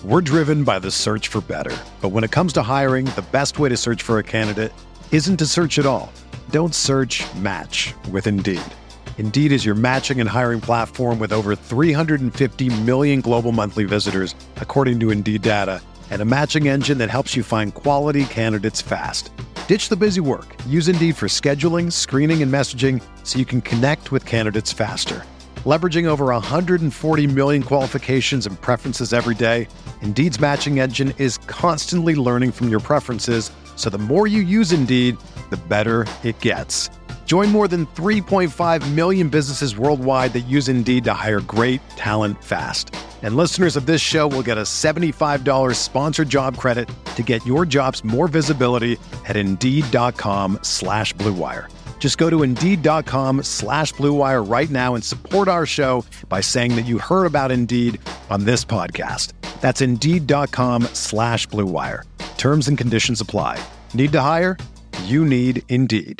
We're driven by the search for better. But when it comes to hiring, the best way to search for a candidate isn't to search at all. Don't search, match with Indeed. Indeed is your matching and hiring platform with over 350 million global monthly visitors, according to Indeed data, and a matching engine that helps you find quality candidates fast. Ditch the busy work. Use Indeed for scheduling, screening, and messaging so you can connect with candidates faster. Leveraging over 140 million qualifications and preferences every day, Indeed's matching engine is constantly learning from your preferences, so the more you use Indeed, the better it gets. Join more than 3.5 million businesses worldwide that use Indeed to hire great talent fast. And listeners of this show will get a $75 sponsored job credit to get your jobs more visibility at Indeed.com/Blue Wire. Just go to Indeed.com/Blue Wire right now and support our show by saying that you heard about Indeed on this podcast. That's Indeed.com/Blue Wire. Terms and conditions apply. Need to hire? You need Indeed.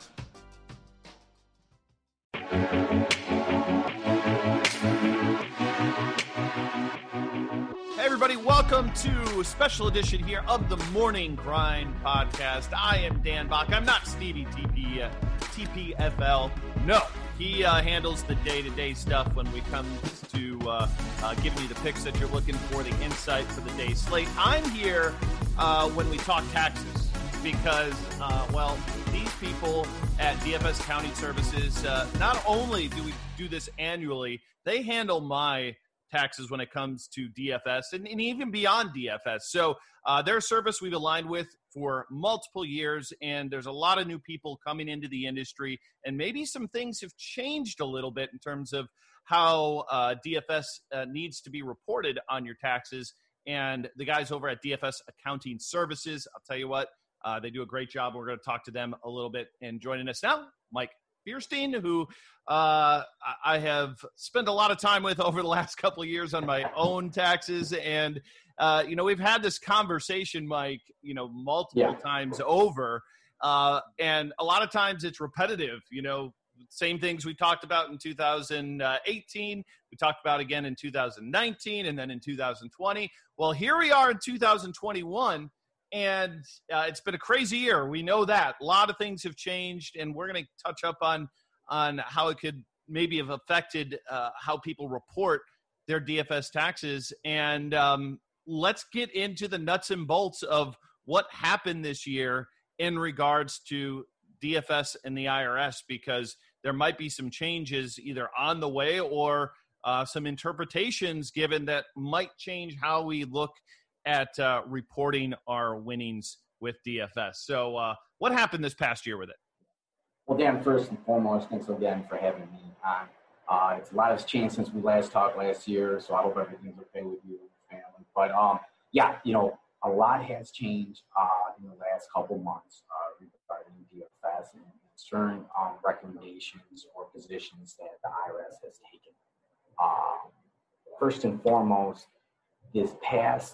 Welcome to a special edition here of the Morning Grind Podcast. I am Dan Bach. I'm not Stevie TPFL. No, he handles the day-to-day stuff when we come to giving you the picks that you're looking for, the insight for the day slate. I'm here when we talk taxes because, these people at DFS Accounting Services, not only do we do this annually, they handle my taxes when it comes to DFS and even beyond DFS. So they're a service we've aligned with for multiple years, and there's a lot of new people coming into the industry, and maybe some things have changed a little bit in terms of how DFS needs to be reported on your taxes. And the guys over at DFS Accounting Services, I'll tell you what, they do a great job. We're going to talk to them a little bit. And joining us now, Mike Fierstein, who I have spent a lot of time with over the last couple of years on my own taxes. And, we've had this conversation, Mike, multiple times over. And a lot of times it's repetitive, same things we talked about in 2018. We talked about again in 2019 and then in 2020. Well, here we are in 2021. And it's been a crazy year. We know that. A lot of things have changed, and we're going to touch up on how it could maybe have affected how people report their DFS taxes. And let's get into the nuts and bolts of what happened this year in regards to DFS and the IRS, because there might be some changes either on the way or some interpretations given that might change how we look at reporting our winnings with DFS. So what happened this past year with it? Well, Dan, first and foremost, thanks again for having me on. It's a lot has changed since we last talked last year, so I hope everything's okay with you and your family. But, a lot has changed in the last couple months regarding DFS and certain recommendations or positions that the IRS has taken. First and foremost, this past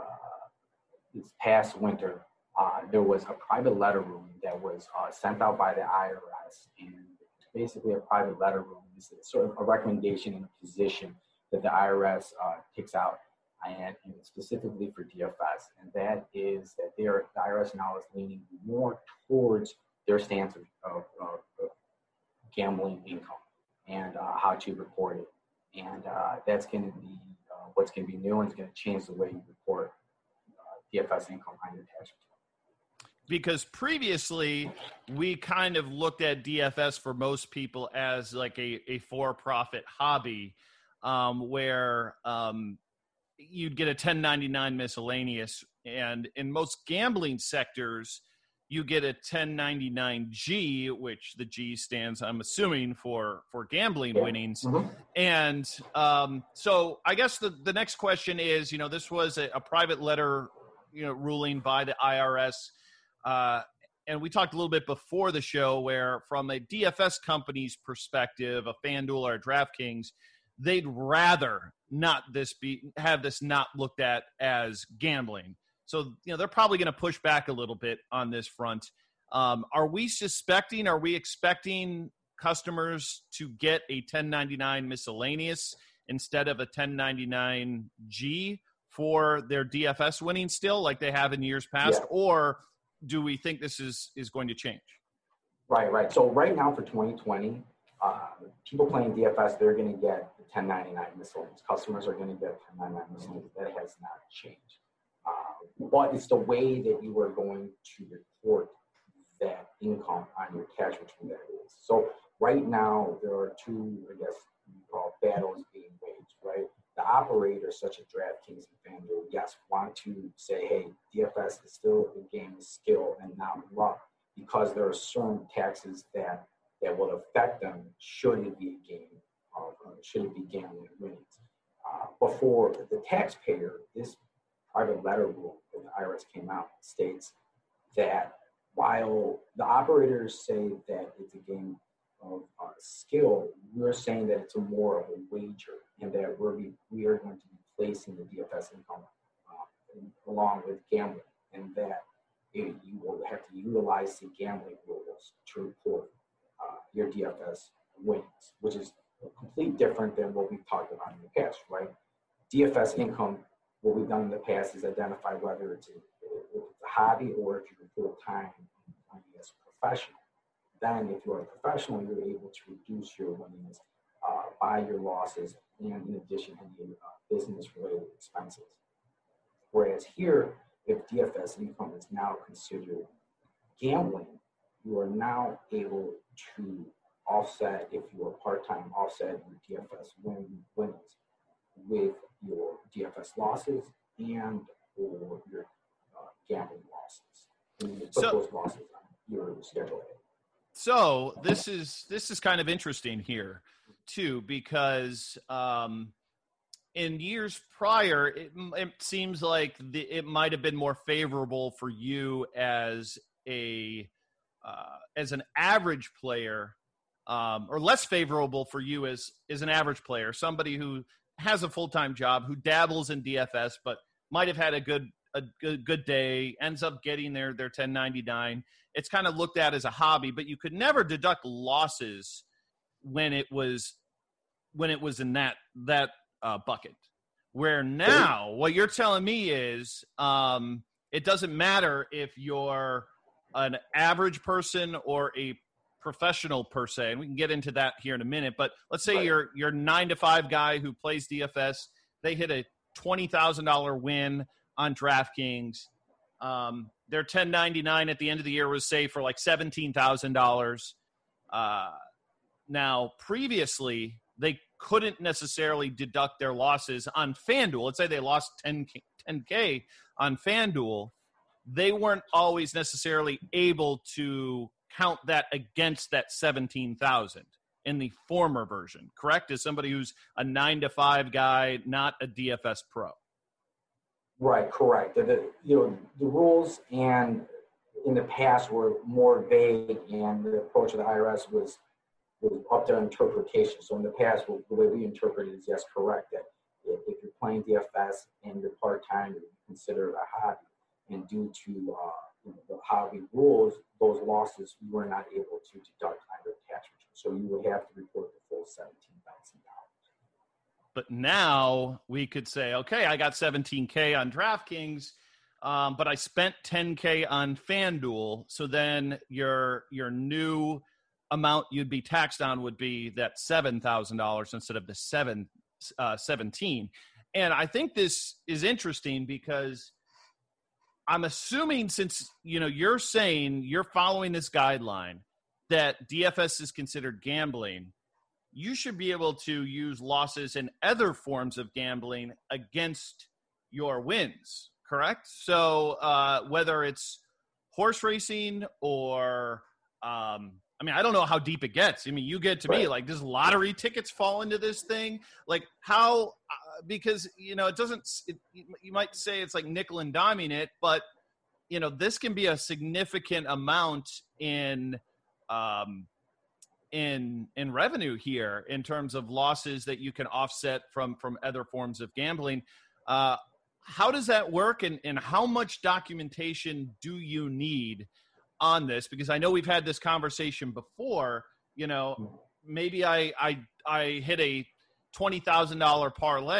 winter, there was a private letter ruling that was sent out by the IRS, and basically a private letter ruling is sort of a recommendation and a position that the IRS takes out, and specifically for DFS, and that is that the IRS now is leaning more towards their stance of gambling income and how to report it, and that's going to be what's going to be new, and it's going to change the way you report DFS income on your tax return. Because previously we kind of looked at DFS for most people as like a for-profit hobby, where you'd get a 1099 miscellaneous, and in most gambling sectors you get a 1099-G, which the G stands, I'm assuming, for gambling winnings. Mm-hmm. And so I guess the next question is, this was a private letter ruling by the IRS. And we talked a little bit before the show where from a DFS company's perspective, a FanDuel or a DraftKings, they'd rather have this not looked at as gambling. So, they're probably going to push back a little bit on this front. Are we expecting customers to get a 1099 miscellaneous instead of a 1099-G for their DFS winning still, like they have in years past, or do we think this is going to change? Right. So right now for 2020, people playing DFS, they're going to get the 1099 miscellaneous. Customers are going to get 1099 miscellaneous. That has not changed. But it's the way that you are going to report that income on your cash return that is. So right now, there are two, I guess, you call battles being waged, right? The operators, such as DraftKings and FanDuel, yes, want to say, hey, DFS is still a game of skill and not luck, because there are certain taxes that will affect them should it be a game of, should it be gambling winnings. But for the taxpayer, this private letter rule that the IRS came out states that while the operators say that it's a game of skill, we're saying that it's more of a wager, and that we are going to be placing the DFS income along with gambling, and that you will have to utilize the gambling rules to report your DFS wins, which is completely different than what we've talked about in the past, right? DFS income, what we've done in the past is identify whether it's a hobby or if you're full-time as a professional. Then if you're a professional, you're able to reduce your winnings by your losses, and in addition, any business-related expenses. Whereas here, if DFS income is now considered gambling, you are now able to offset, if you are part-time, offset your DFS winnings with your DFS losses and or your gambling losses. And you put those losses on your schedule A. So this is kind of interesting here too, because in years prior, it seems like it might have been more favorable for you as an average player, or less favorable for you as an average player, somebody who has a full-time job, who dabbles in DFS, but might have had a good day, ends up getting their 1099. It's kind of looked at as a hobby, but you could never deduct losses when it was in that bucket. Where now, what you're telling me is, it doesn't matter if you're an average person or a professional per se, and we can get into that here in a minute. But let's say you're 9-to-5 guy who plays DFS. They hit a $20,000 win on DraftKings. Their 1099 at the end of the year was, say, for like $17,000. Now, previously, they couldn't necessarily deduct their losses on FanDuel. Let's say they lost 10K on FanDuel. They weren't always necessarily able to count that against that $17,000 in the former version, correct? As somebody who's a 9-to-5 guy, not a DFS pro. Right, correct. The rules and in the past were more vague, and the approach of the IRS was up to interpretation. So in the past, the way we interpret it is, yes, correct, that if you're playing DFS and you're part-time, you're considered a hobby. And due to the hobby rules, those losses you were not able to deduct on your tax return. So you would have to report the full $17,000. But now we could say, okay, I got 17K on DraftKings, but I spent 10K on FanDuel. So then your new amount you'd be taxed on would be that $7,000 instead of the 17. And I think this is interesting because I'm assuming, since you're saying you're following this guideline that DFS is considered gambling, you should be able to use losses in other forms of gambling against your wins, correct? So whether it's horse racing or I don't know how deep it gets. I mean, you get to me, like, does lottery tickets fall into this thing? Like, how, because, it doesn't, you might say it's like nickel and diming it, but, this can be a significant amount in revenue here in terms of losses that you can offset from other forms of gambling. How does that work, and how much documentation do you need on this? Because I know we've had this conversation before. Maybe I hit a $20,000 parlay,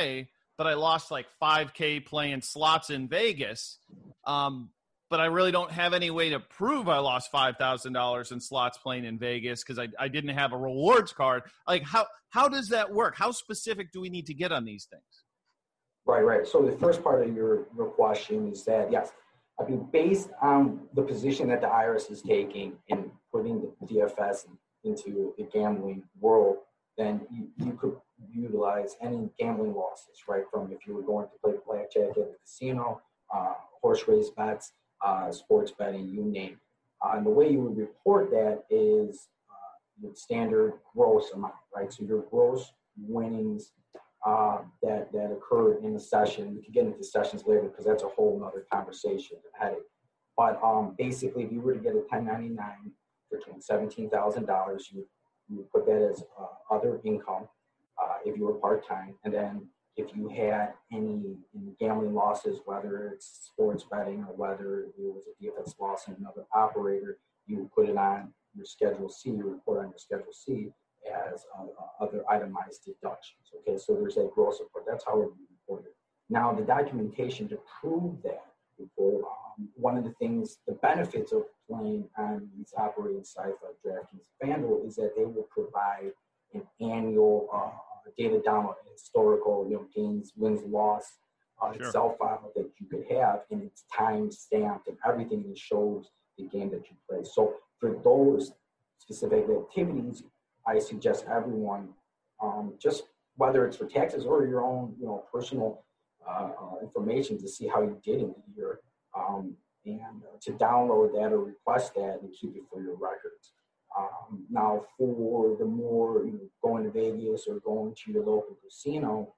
but I lost like $5K playing slots in Vegas. But I really don't have any way to prove I lost $5,000 in slots playing in Vegas because I didn't have a rewards card. Like, how does that work? How specific do we need to get on these things? Right. So the first part of your question is that, yes, I mean, based on the position that the IRS is taking in putting the DFS into the gambling world, then you could utilize any gambling losses, right? From if you were going to play blackjack at the casino, horse race bets, sports betting, you name it. And the way you would report that is the standard gross amount, right? So your gross winnings that occurred in the session. We can get into sessions later because that's a whole other conversation and headache. But basically, if you were to get a 1099 for $17,000, you would put that as other income if you were part-time. And then if you had any gambling losses, whether it's sports betting or whether it was a DFS loss in another operator, you would put it on your Schedule C, you report on your Schedule C as other itemized deductions. Okay, so there's that gross report. That's how it would be reported. Now, the documentation to prove that report, one of the things, the benefits of playing on these operating sites like DraftKings and FanDuel is that they will provide an annual data download, historical, gains, wins, loss, Excel file that you could have, and it's time stamped and everything that shows the game that you play. So for those specific activities, I suggest everyone, just whether it's for taxes or your own, personal information to see how you did in the year, and to download that or request that and keep it for your records. Now, for the more going to Vegas or going to your local casino,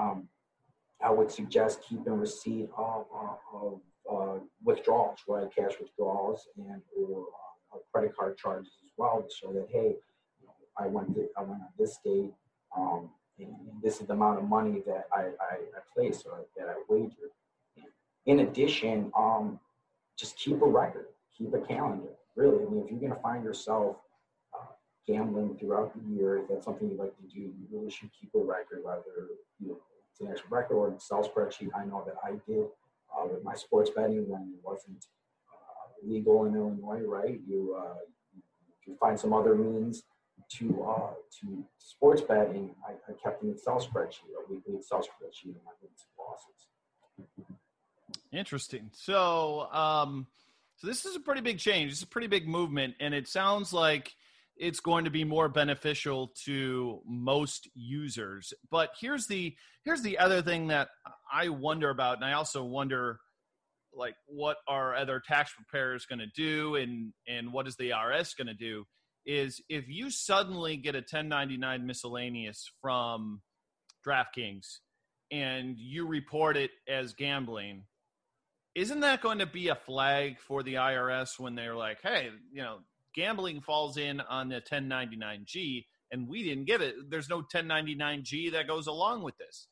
I would suggest keeping receipt of withdrawals, right? Cash withdrawals and or credit card charges as well to show that, hey, I went on this date, and this is the amount of money that I placed or that I wagered. In addition, just keep a record, keep a calendar. Really, I mean, if you're going to find yourself gambling throughout the year, if that's something you like to do, you really should keep a record, whether it's an actual record or an Excel spreadsheet. I know that I did with my sports betting when it wasn't legal in Illinois, right? You find some other means to sports betting. I kept an Excel spreadsheet, a weekly Excel spreadsheet of my wins and losses. Interesting. So, so this is a pretty big change. It's a pretty big movement, and it sounds like it's going to be more beneficial to most users. But here's the other thing that I wonder about, and I also wonder, like, what are other tax preparers going to do, and what is the IRS going to do? Is if you suddenly get a 1099 miscellaneous from DraftKings and you report it as gambling, isn't that going to be a flag for the IRS when they're like, hey, gambling falls in on the 1099-G and we didn't get it? There's no 1099-G that goes along with this.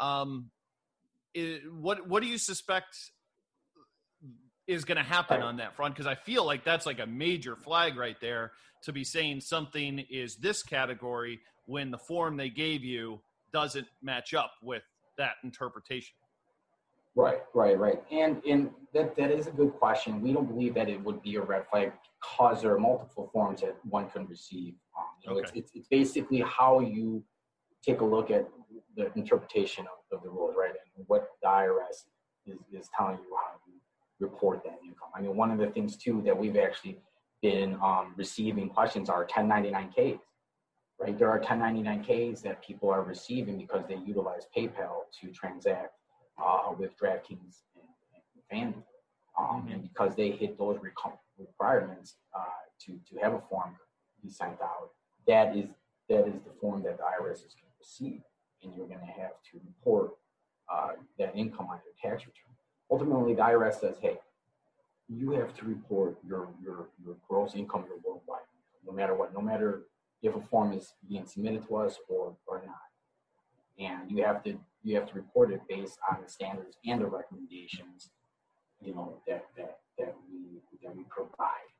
What do you suspect is going to happen on that front? Because I feel like that's like a major flag right there to be saying something is this category when the form they gave you doesn't match up with that interpretation. Right. And that is a good question. We don't believe that it would be a red flag because there are multiple forms that one can receive. It's basically how you take a look at the interpretation of the rules, right? And what the IRS is telling you how to report that income. I mean, one of the things, too, that we've actually been receiving questions are 1099Ks, right? There are 1099Ks that people are receiving because they utilize PayPal to transact with DraftKings and FanDuel. And because they hit those requirements to have a form be sent out, that is the form that the IRS is going to receive, and you're going to have to report that income on your tax return. Ultimately, the IRS says, hey, you have to report your gross income, your worldwide, no matter what, no matter if a form is being submitted to us or not. And you have to report it based on the standards and the recommendations, that we provide.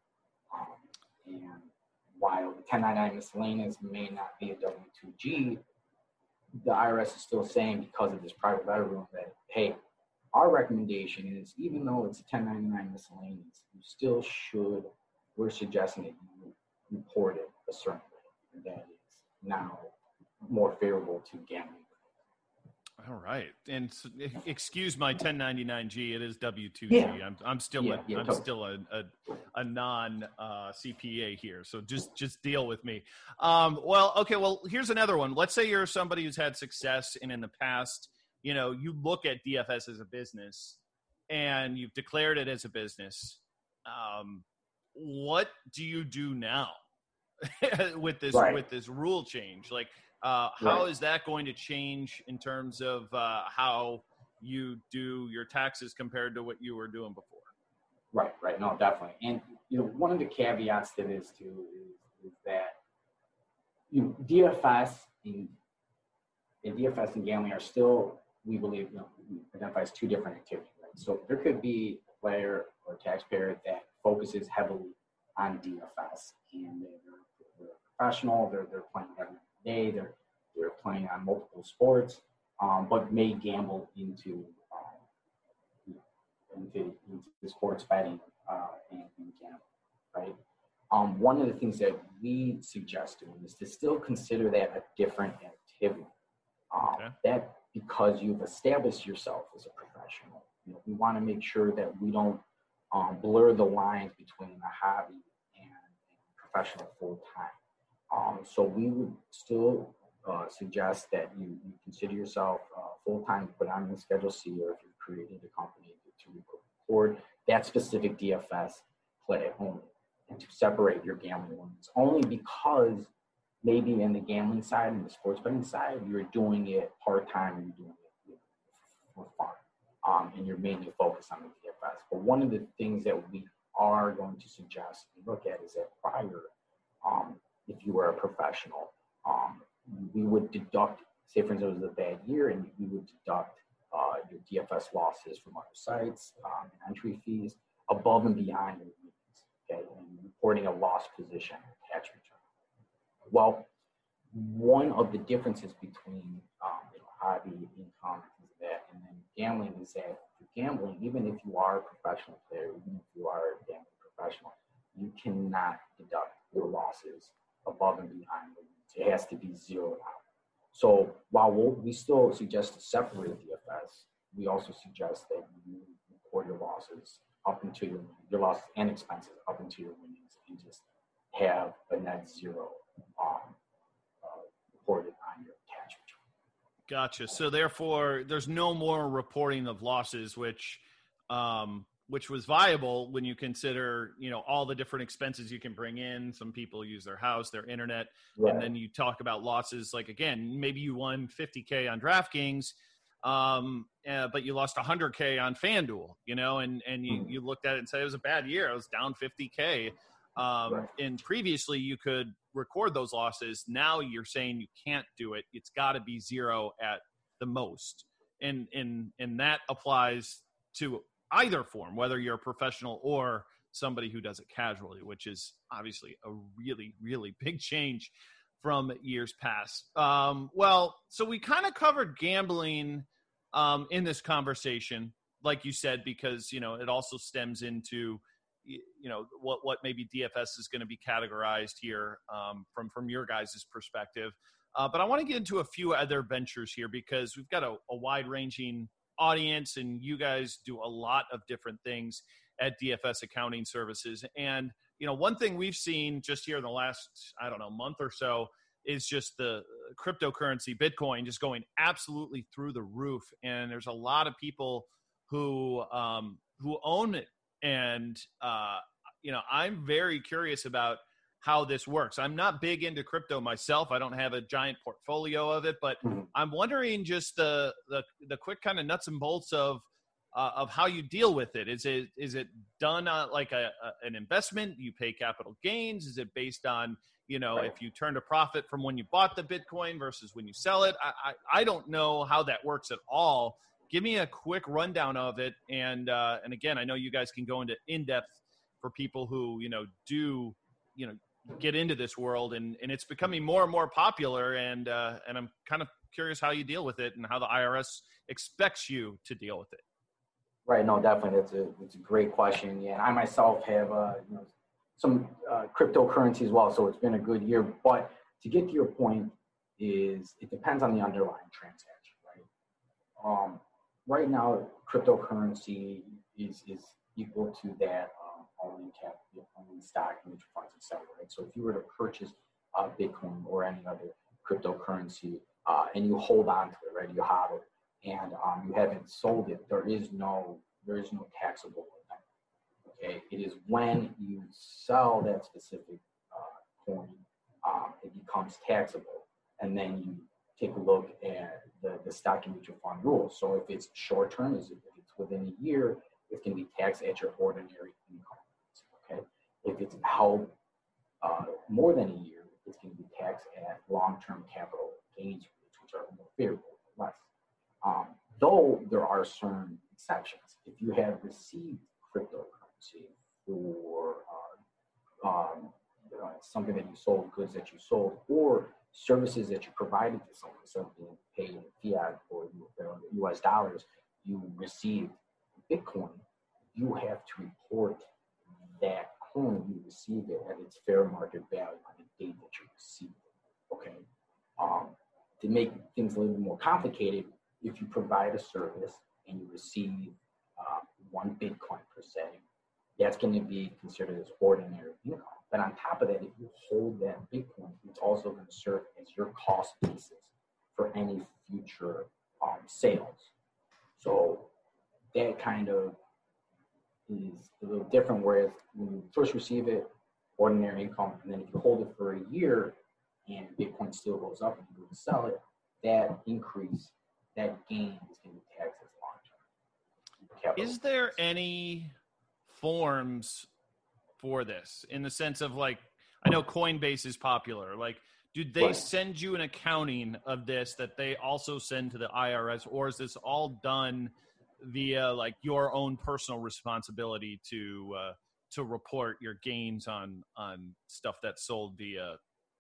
And while the 1099 miscellaneous may not be a W-2G, the IRS is still saying, because of this private letter room, that, hey, our recommendation is, even though it's a 1099 miscellaneous, you still should, we're suggesting that you report it a certain way that is now more favorable to gambling. All right, and so, excuse my 1099-G. It is W-2G. Yeah. I'm still totally. still a non CPA here, so just deal with me. Well, okay. Well, here's another one. Let's say you're somebody who's had success, and in the past, you look at DFS as a business, and you've declared it as a business. What do you do now with this with this rule change? Like, how is that going to change in terms of how you do your taxes compared to what you were doing before? Right. No, definitely. And, one of the caveats to this too is that, DFS and gambling are still, we believe, identify as two different activities, right? So there could be a player or taxpayer that focuses heavily on DFS, and they're professional, they're playing every day, they're playing on multiple sports, but may gamble into sports betting and gambling, right? One of the things that we suggest doing is to still consider that a different activity. That, because you've established yourself as a professional, we want to make sure that we don't blur the lines between a hobby and professional full time. So we would still suggest that you consider yourself full time, put on the Schedule C, or if you've created a company to record that specific DFS play only, and to separate your gambling ones, only because maybe in the gambling side and the sports betting side, you're doing it part-time and you're doing it for fun, and you're mainly focused on the DFS. But one of the things that we are going to suggest and look at is that prior, if you were a professional, we would deduct, say for instance it was a bad year, and we would deduct your DFS losses from other sites, entry fees, above and beyond your means, okay, and reporting a loss position tax return. Well, one of the differences between hobby income is that, and then gambling is that for gambling, even if you are a professional player, even if you are a gambling professional, you cannot deduct your losses above and beyond the means. It has to be zeroed out. So while we still suggest to separate DFS, we also suggest that you record your losses up into your losses and expenses up into your winnings, and just have a net zero reported on your tax return. Gotcha. So therefore, there's no more reporting of losses, which was viable when you consider, all the different expenses you can bring in. Some people use their house, their internet, and then you talk about losses. Like, again, maybe you won $50K on DraftKings, but you lost $100K on FanDuel, and you looked at it and said it was a bad year. I was down $50K. And previously you could record those losses. Now you're saying you can't do it. It's got to be zero at the most. And that applies to either form, whether you're a professional or somebody who does it casually, which is obviously a really, really big change from years past. Well, so we kind of covered gambling in this conversation, like you said, because, it also stems into, what maybe DFS is going to be categorized here from your guys' perspective. But I want to get into a few other ventures here, because we've got a wide-ranging audience, and you guys do a lot of different things at DFS Accounting Services. And, one thing we've seen just here in the last, month or so is just the cryptocurrency, Bitcoin, just going absolutely through the roof. And there's a lot of people who own it. And, I'm very curious about how this works. I'm not big into crypto myself. I don't have a giant portfolio of it, but I'm wondering just the quick kind of nuts and bolts of how you deal with it. Is it done like an investment? You pay capital gains? Is it based on, if you turned a profit from when you bought the Bitcoin versus when you sell it? I don't know how that works at all. Give me a quick rundown of it. And again, I know you guys can go into in-depth for people who, do, get into this world, and it's becoming more and more popular. And I'm kind of curious how you deal with it and how the IRS expects you to deal with it. Right. No, definitely. It's a great question. Yeah. And I myself have, some cryptocurrency as well. So it's been a good year, but to get to your point is it depends on the underlying transaction, right? Right now, cryptocurrency is equal to that owning stock, mutual funds, etc. Right. So if you were to purchase Bitcoin or any other cryptocurrency and you hold on to it, right? You have it, and you haven't sold it. There is no taxable event. Okay, it is when you sell that specific coin, it becomes taxable, and then you take a look at the stock and mutual fund rules. So if it's short term, if it's within a year, it can be taxed at your ordinary income. Okay, if it's held more than a year, it's going to be taxed at long-term capital gains rates, which are more favorable, less. Though there are certain exceptions. If you have received cryptocurrency for something that you sold, goods that you sold, or services that you provided to someone, so being paid in fiat or U.S. dollars, you received Bitcoin, you have to report that coin you received it at its fair market value on the date that you received it. Okay. To make things a little bit more complicated, if you provide a service and you receive 1 Bitcoin per se, that's going to be considered as ordinary income. But on top of that, if you hold that Bitcoin, it's also going to serve as your cost basis for any future sales. So that kind of is a little different, whereas when you first receive it, ordinary income, and then if you hold it for a year and Bitcoin still goes up and you go to sell it, that increase, that gain is going to be taxed as long-term. Is there any forms for this in the sense of, like, I know Coinbase is popular. Like, do they send you an accounting of this that they also send to the IRS, or is this all done via like your own personal responsibility to report your gains on stuff that's sold via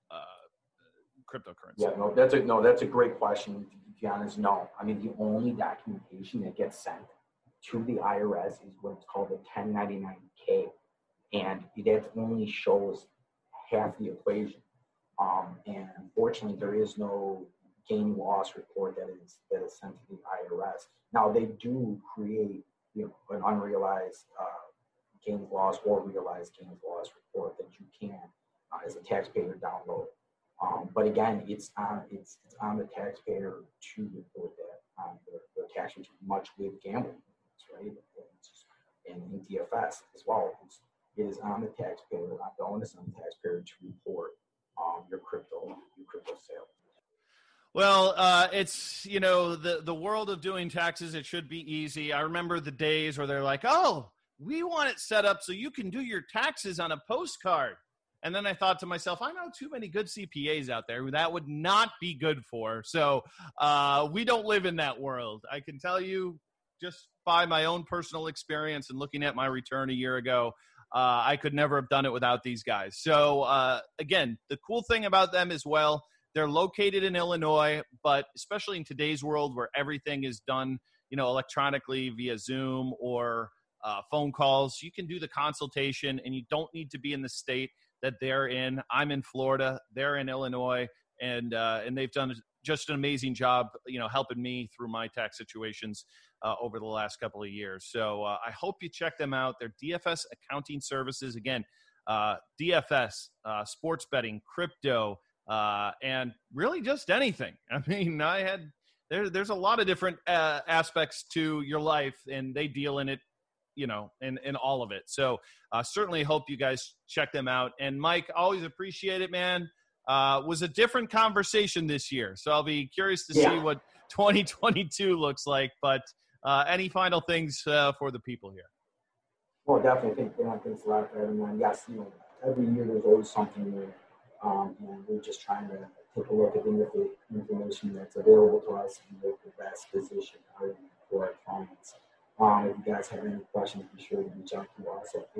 cryptocurrency? Yeah, that's a great question. To be honest, no. I mean, the only documentation that gets sent to the IRS is what's called a 1099-K, and that only shows half the equation. And unfortunately, there is no gain loss report that is sent to the IRS. Now, they do create an unrealized gains loss or realized gains loss report that you can, as a taxpayer, download. But again, it's on the taxpayer to report that on their tax return, much with gambling, right? And in DFS as well. It is on the taxpayer, not the onus on the taxpayer to report your crypto sales. Well, it's, the world of doing taxes, it should be easy. I remember the days where they're like, oh, we want it set up so you can do your taxes on a postcard. And then I thought to myself, I know too many good CPAs out there who that would not be good for. So we don't live in that world. I can tell you just by my own personal experience and looking at my return a year ago, I could never have done it without these guys. So again, the cool thing about them as well, they're located in Illinois, but especially in today's world where everything is done, electronically via Zoom or phone calls, you can do the consultation and you don't need to be in the state that they're in. I'm in Florida, they're in Illinois, and they've done just an amazing job, helping me through my tax situations over the last couple of years. So I hope you check them out. They're DFS Accounting Services. Again, DFS, sports betting, crypto, and really just anything. I mean, there's a lot of different aspects to your life, and they deal in it, in all of it. So certainly hope you guys check them out. And Mike, always appreciate it, man. Was a different conversation this year. So I'll be curious to see what 2022 looks like. But any final things for the people here? Well, definitely. Thanks a lot for everyone. Yes, every year there's always something new. And we're just trying to take a look at the information that's available to us and make the best decision for our clients. If you guys have any questions, be sure to reach out to us at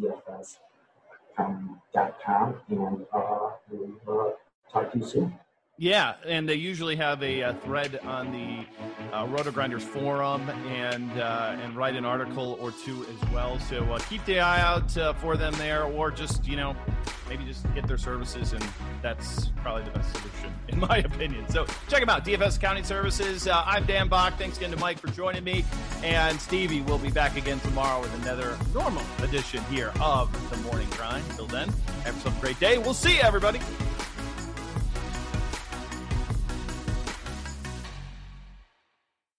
info@dfs.com, and we'll talk to you soon. Yeah, and they usually have a thread on the Roto-Grinders forum and write an article or two as well. So keep the eye out for them there, or just, maybe just get their services, and that's probably the best solution, in my opinion. So check them out, DFS Accounting Services. I'm Dan Bach. Thanks again to Mike for joining me. And Stevie will be back again tomorrow with another normal edition here of The Morning Grind. Till then, have yourself a great day. We'll see you, everybody.